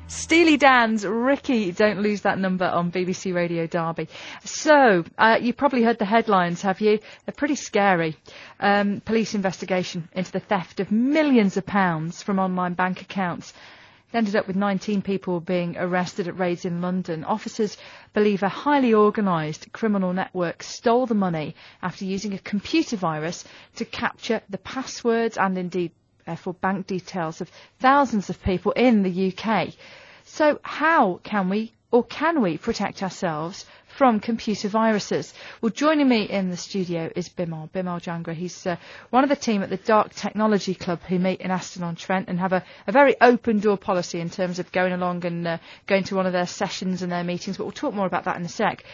Steely Dan's Ricky, Don't Lose That Number on BBC Radio Derby. So, you probably heard the headlines, have you? They're pretty scary. Police investigation into the theft of millions of pounds from online bank accounts. It ended up with 19 people being arrested at raids in London. Officers believe a highly organised criminal network stole the money after using a computer virus to capture the passwords and indeed therefore bank details of thousands of people in the UK. So how can we protect ourselves from computer viruses? Well, joining me in the studio is Bimal Jangra. He's one of the team at the Dark Technology Club who meet in Aston-on-Trent and have a very open door policy in terms of going along and going to one of their sessions and their meetings, but we'll talk more about that in a sec.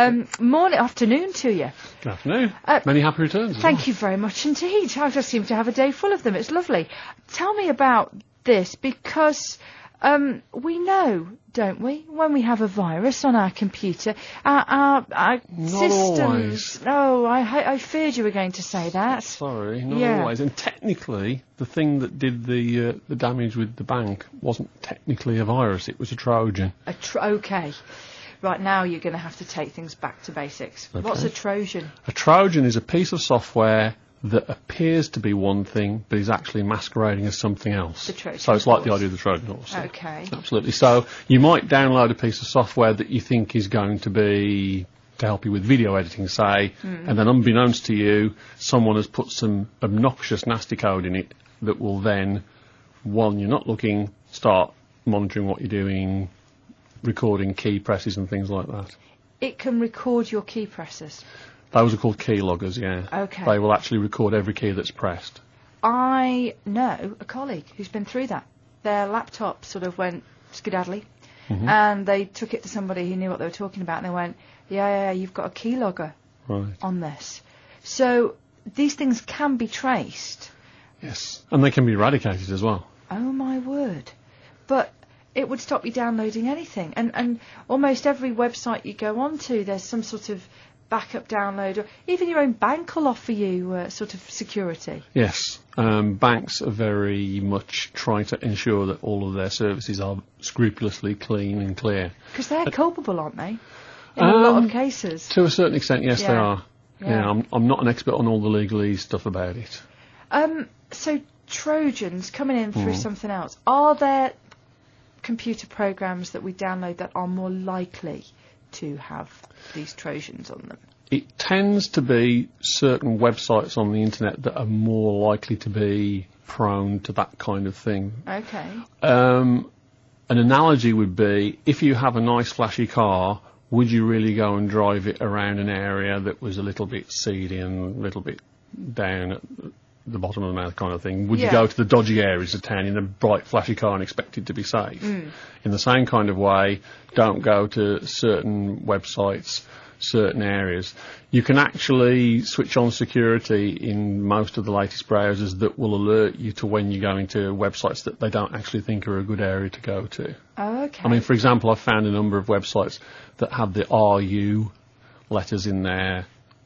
Afternoon to you. Good afternoon. Many happy returns. Thank you very much indeed. I just seem to have a day full of them. It's lovely. Tell me about this, because we know, don't we, when we have a virus on our computer, our systems... Always. No, I feared you were going to say that. Sorry, not always. And technically, the thing that did the damage with the bank wasn't technically a virus, it was a Trojan. Okay. Right, now you're going to have to take things back to basics. Okay. What's a Trojan? A Trojan is a piece of software that appears to be one thing, but is actually masquerading as something else. The Trojan so it's like the horse. idea of the Trojan horse. Okay. Absolutely. So you might download a piece of software that you think is going to help you with video editing, say, and then unbeknownst to you, someone has put some obnoxious, nasty code in it that will then, while you're not looking, start monitoring what you're doing, recording key presses and things like that. It can record your key presses? Those are called keyloggers, yeah. Okay. They will actually record every key that's pressed. I know a colleague who's been through that. Their laptop sort of went skedaddly, and they took it to somebody who knew what they were talking about, and they went, yeah, you've got a keylogger on this. So these things can be traced. Yes, and they can be eradicated as well. Oh, my word. But it would stop you downloading anything. And almost every website you go onto, there's some sort of backup download, or even your own bank will offer you sort of security. Yes, banks are very much trying to ensure that all of their services are scrupulously clean and clear. Because they're culpable, aren't they? In a lot of cases. To a certain extent, yes, they are. Yeah. I'm not an expert on all the legalese stuff about it. So Trojans coming in through something else, are there computer programs that we download that are more likely to have these Trojans on them? It tends to be certain websites on the internet that are more likely to be prone to that kind of thing. Okay. An analogy would be, if you have a nice flashy car, would you really go and drive it around an area that was a little bit seedy and a little bit down at the bottom of the mouth kind of thing? Would you go to the dodgy areas of town in a bright flashy car and expect it to be safe? In the same kind of way, don't go to certain websites, certain areas. You can actually switch on security in most of the latest browsers that will alert you to when you go into websites that they don't actually think are a good area to go to. Oh, okay. I mean, for example, I've found a number of websites that have the RU letters in their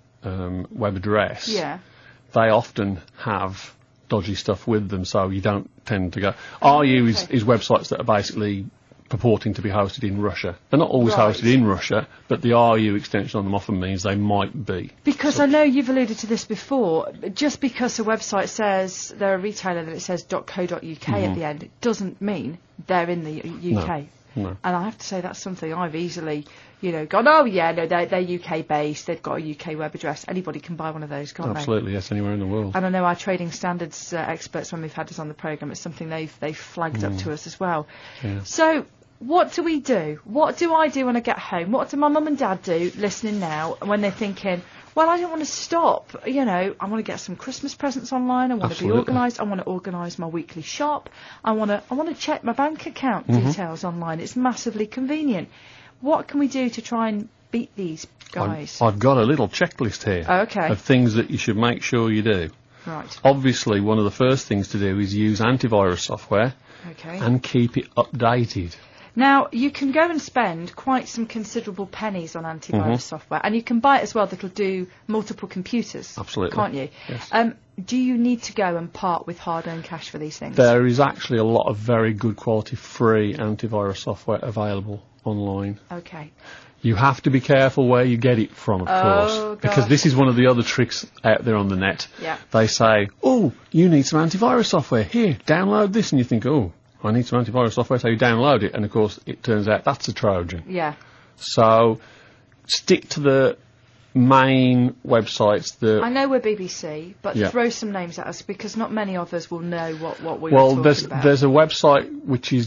web address. Yeah. They often have dodgy stuff with them, so you don't tend to go. RU is websites that are basically purporting to be hosted in Russia. They're not always hosted in Russia, but the RU extension on them often means they might be. Because I know you've alluded to this before, just because a website says they're a retailer and it says .co.uk at the end, it doesn't mean they're in the UK. No. And I have to say that's something I've easily, gone, oh yeah, no, they're UK based, they've got a UK web address. Anybody can buy one of those, can't they? Absolutely, yes, anywhere in the world. And I know our trading standards experts, when we've had us on the programme, it's something they've flagged up to us as well. Yeah. So what do we do? What do I do when I get home? What do my mum and dad do, listening now, when they're thinking, well, I don't want to stop, I want to get some Christmas presents online, I want to be organised, I want to organise my weekly shop, I want to check my bank account details online, it's massively convenient. What can we do to try and beat these guys? I've got a little checklist here of things that you should make sure you do. Right. Obviously, one of the first things to do is use antivirus software and keep it updated. Now, you can go and spend quite some considerable pennies on antivirus software, and you can buy it as well that'll do multiple computers. Absolutely. Can't you? Yes. Do you need to go and part with hard-earned cash for these things? There is actually a lot of very good quality free antivirus software available online. Okay. You have to be careful where you get it from, of course, because gosh. this is one of the other tricks out there on the net. Yeah. They say, oh, you need some antivirus software. Here, download this. And you think, oh, I need some antivirus software, so you download it. And, of course, it turns out that's a Trojan. Yeah. So stick to the main websites. I know we're BBC, but Yeah. throw some names at us, because not many of us will know what we were talking about. There's a website which is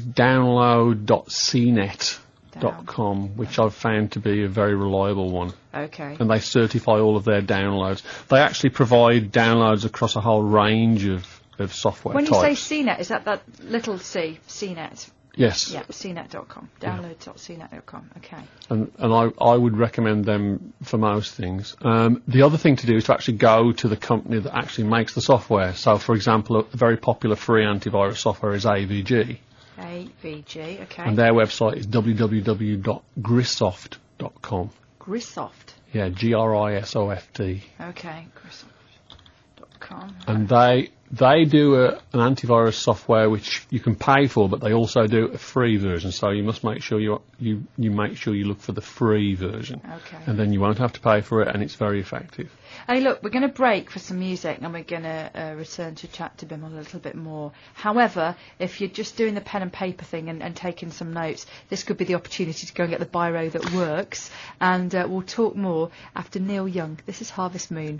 download.cnet.com, which I've found to be a very reliable one. Okay. And they certify all of their downloads. They actually provide downloads across a whole range of software When types. you say CNET, is that little C, CNET? Yes. Yeah, cnet.com. Download.cnet.com. Okay. And I would recommend them for most things. The other thing to do is to actually go to the company that actually makes the software. So, for example, a very popular free antivirus software is AVG. AVG, okay. And their website is www.grisoft.com. Grisoft. Yeah, Grisoft. Okay, grisoft.com. And they do an antivirus software which you can pay for, but they also do a free version. So you must make sure you make sure you look for the free version. Okay. And then you won't have to pay for it, and it's very effective. Hey, look, we're going to break for some music, and we're going to return to chat to Bimal a little bit more. However, if you're just doing the pen and paper thing and taking some notes, this could be the opportunity to go and get the biro that works. And we'll talk more after Neil Young. This is Harvest Moon.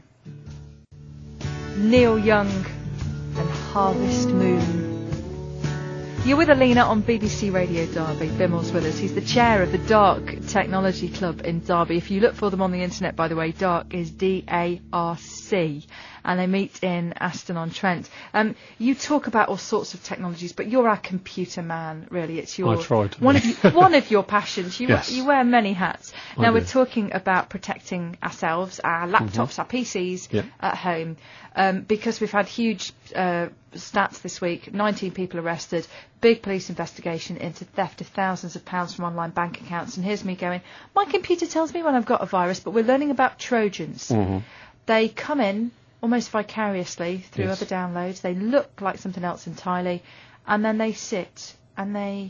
Neil Young and Harvest Moon. You're with Alina on BBC Radio Derby. Bimal's with us. He's the chair of the Dark Technology Club in Derby. If you look for them on the internet, by the way, Dark is D-A-R-C. And they meet in Aston-on-Trent. You talk about all sorts of technologies, but you're our computer man, really. It's your I try to one be. one of your passions. Yes. You wear many hats. Now do. we're talking about protecting ourselves, our laptops, our PCs at home, because we've had huge stats this week. 19 people arrested. Big police investigation into theft of thousands of pounds from online bank accounts. And here's me going, my computer tells me when I've got a virus, but we're learning about Trojans. They come in almost vicariously through Yes. other downloads. They look like something else entirely, and then they sit and they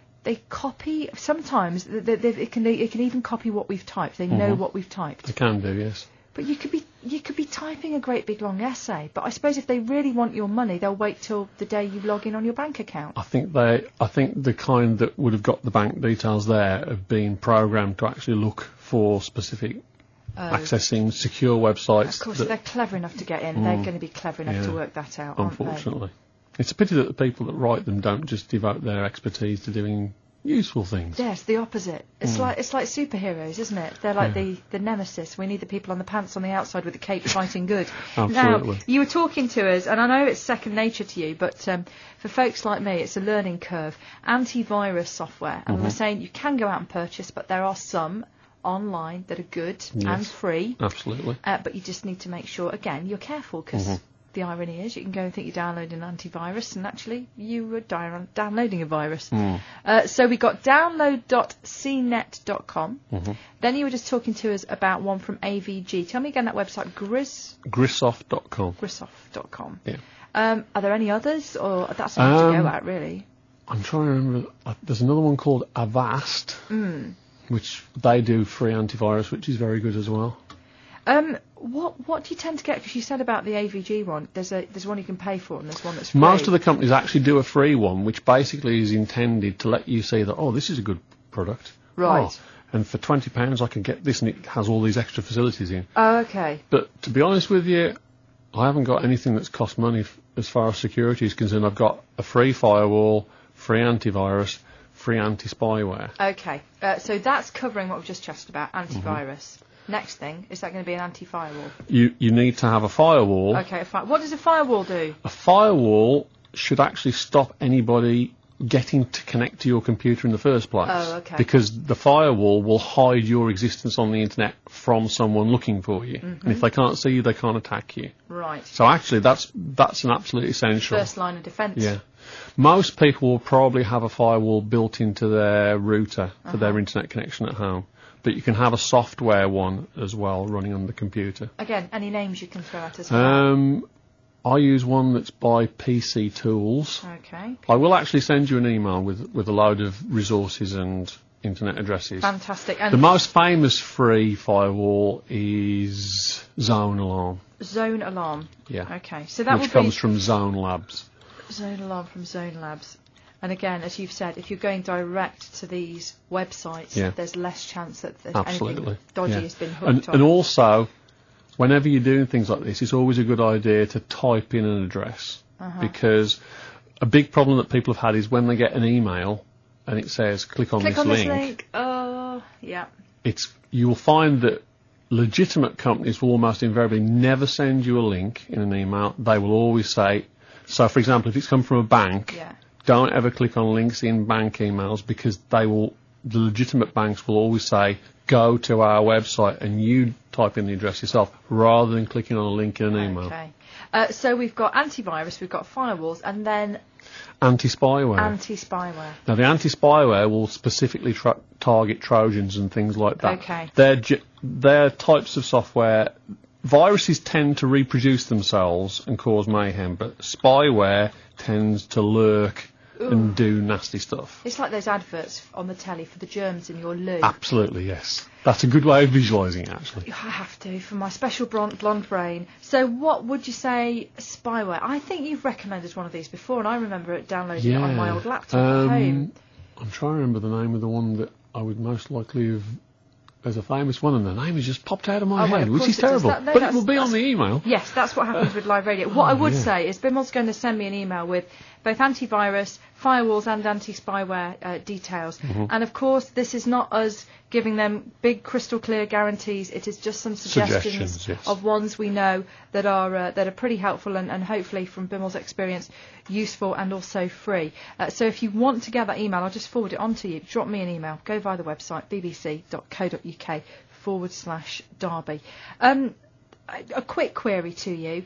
copy. Sometimes it can even copy what we've typed. They know what we've typed. They can do, yes. But you could be typing a great big long essay. But I suppose if they really want your money, they'll wait till the day you log in on your bank account. I think the kind that would have got the bank details there have been programmed to actually look for specific accessing secure websites. Of course, if they're clever enough to get in, they're going to be clever enough to work that out, aren't they? Unfortunately. It's a pity that the people that write them don't just devote their expertise to doing useful things. Yes, the opposite. It's like superheroes, isn't it? They're like the nemesis. We need the people on the pants on the outside with the cape fighting good. Absolutely. Now, you were talking to us, and I know it's second nature to you, but for folks like me, it's a learning curve. Antivirus software, and we're saying you can go out and purchase, but there are some online that are good and free. Absolutely. But you just need to make sure, again, you're careful, because the irony is you can go and think you're downloading an antivirus, and actually you were downloading a virus. So we got download.cnet.com. Then you were just talking to us about one from AVG. Tell me again that website, Grisoft.com. Grisoft.com. Yeah. Are there any others, or that's enough to go at, really? I'm trying to remember. There's another one called Avast, which they do free antivirus, which is very good as well. What do you tend to get? Because you said about the AVG one, there's one you can pay for, and there's one that's free. Most of the companies actually do a free one, which basically is intended to let you see that, oh, this is a good product. Right. Oh, and for £20 I can get this, and it has all these extra facilities in. Oh, okay. But to be honest with you, I haven't got anything that's cost money as far as security is concerned. I've got a free firewall, free antivirus, free anti-spyware. Okay. So that's covering what we've just chatted about, antivirus. Next thing, is that going to be an anti-firewall? You need to have a firewall. Okay, what does a firewall do? A firewall should actually stop anybody getting to connect to your computer in the first place. Oh, okay. Because the firewall will hide your existence on the internet from someone looking for you. And if they can't see you, they can't attack you. Right. So actually, that's an absolute essential. First line of defence. Yeah. Most people will probably have a firewall built into their router for their internet connection at home. But you can have a software one as well running on the computer. Again, any names you can throw at us? I use one that's by PC Tools. Okay. I will actually send you an email with a load of resources and internet addresses. Fantastic. And the most famous free firewall is Zone Alarm. Zone Alarm. Yeah. Okay. So that which comes from Zone Labs. Zone Alarm from Zone Labs. And again, as you've said, if you're going direct to these websites, there's less chance that anything dodgy has been hooked on. And also, whenever you're doing things like this, it's always a good idea to type in an address. Because a big problem that people have had is when they get an email and it says, click on this link. Oh, yeah. You will find that legitimate companies will almost invariably never send you a link in an email. They will always say, so for example, if it's come from a bank, don't ever click on links in bank emails, because the legitimate banks will always say, go to our website and you type in the address yourself rather than clicking on a link in an email. Okay. So we've got antivirus, we've got firewalls, and then anti-spyware. Anti-spyware. Now, the anti-spyware will specifically target Trojans and things like that. Okay. They're types of software. Viruses tend to reproduce themselves and cause mayhem, but spyware tends to lurk and do nasty stuff. It's like those adverts on the telly for the germs in your loo. Absolutely, yes. That's a good way of visualising it, actually. I have to, for my special blonde brain. So what would you say spyware? I think you've recommended one of these before, and I remember downloading it on my old laptop at home. I'm trying to remember the name of the one that I would most likely have... There's a famous one, and the name has just popped out of my head, which is terrible. But it will be on the email. Yes, that's what happens with live radio. What I would say is Bimmel's going to send me an email with both antivirus, firewalls and anti-spyware details. And of course, this is not us giving them big crystal clear guarantees. It is just some suggestions of ones we know that are pretty helpful and hopefully, from Bimmel's experience, useful and also free. So if you want to get that email, I'll just forward it on to you. Drop me an email. Go via the website bbc.co.uk/Derby. A quick query to you.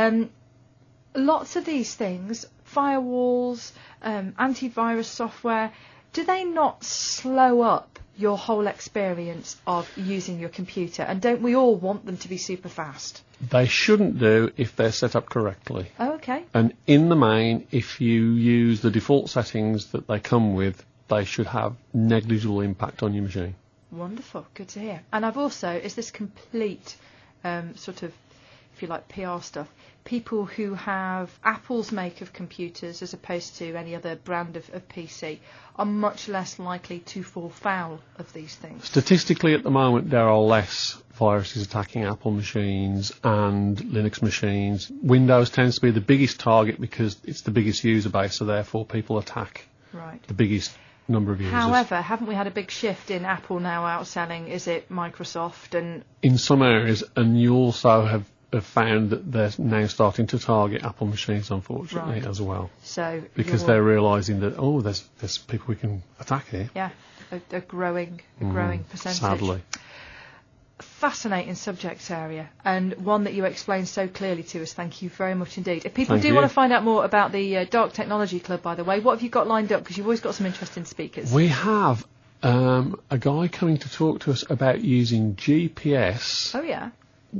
Lots of these things, firewalls, antivirus software, do they not slow up your whole experience of using your computer? And don't we all want them to be super fast? They shouldn't do if they're set up correctly. Oh, okay. And in the main, if you use the default settings that they come with, they should have negligible impact on your machine. Wonderful. Good to hear. And I've also, is this complete sort of, if you like, PR stuff, people who have Apple's make of computers as opposed to any other brand of PC are much less likely to fall foul of these things. Statistically, at the moment, there are less viruses attacking Apple machines and Linux machines. Windows tends to be the biggest target because it's the biggest user base, so therefore people attack the biggest number of users. However, haven't we had a big shift in Apple now outselling, is it Microsoft? And in some areas, and you also have found that they're now starting to target Apple machines, unfortunately, as well. So because they're realising that there's people we can attack here. Yeah, a growing percentage. Sadly. Fascinating subject area, and one that you explained so clearly to us. Thank you very much indeed. If people want to find out more about the Dark Technology Club, by the way, what have you got lined up? Because you've always got some interesting speakers. We have a guy coming to talk to us about using GPS. Oh yeah.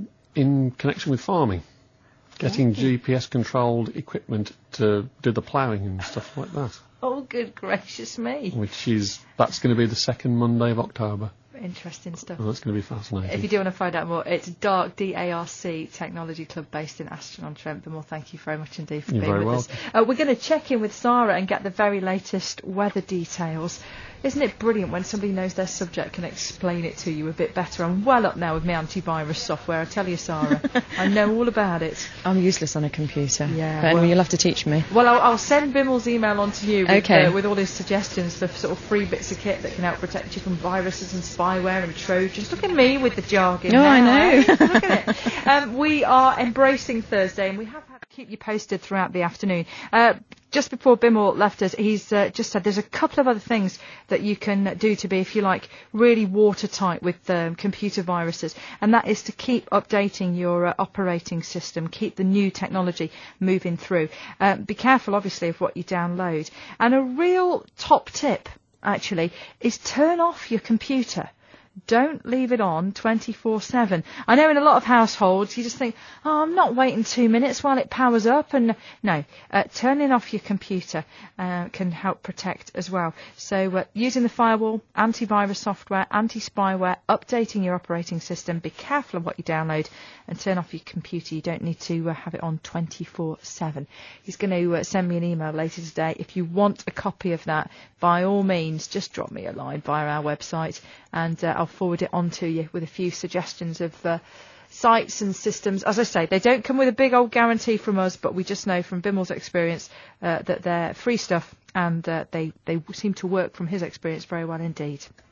In connection with farming, getting GPS-controlled equipment to do the ploughing and stuff like that. Oh, good gracious me! That's going to be the second Monday of October. Interesting stuff. Oh, that's going to be fascinating. If you do want to find out more, it's DARC, D-A-R-C Technology Club based in Ashton-on-Trent. But thank you very much indeed for being with us. We're going to check in with Sarah and get the very latest weather details. Isn't it brilliant when somebody knows their subject can explain it to you a bit better? I'm well up now with my antivirus software, I tell you, Sarah. I know all about it. I'm useless on a computer. Yeah. But anyway, you'll have to teach me. Well, I'll send Bimmel's email on to you with all his suggestions for sort of free bits of kit that can help protect you from viruses and spyware and Trojans. Look at me with the jargon. Oh, I know. Look at it. We are embracing Thursday, and we have had... Keep you posted throughout the afternoon. Just before Bimal left us, he's just said there's a couple of other things that you can do to be, if you like, really watertight with computer viruses, and that is to keep updating your operating system, keep the new technology moving through. Be careful, obviously, of what you download. And a real top tip, actually, is turn off your computer. Don't leave it on 24/7. I know in a lot of households you just think, oh, I'm not waiting 2 minutes while it powers up. And no, turning off your computer can help protect as well. So using the firewall, antivirus software, anti-spyware, updating your operating system, be careful of what you download, and turn off your computer. You don't need to have it on 24/7. He's going to send me an email later today. If you want a copy of that, by all means, just drop me a line via our website, and I'll forward it on to you with a few suggestions of sites and systems. As I say, they don't come with a big old guarantee from us, but we just know from Bimal's experience that they're free stuff, and they seem to work, from his experience, very well indeed.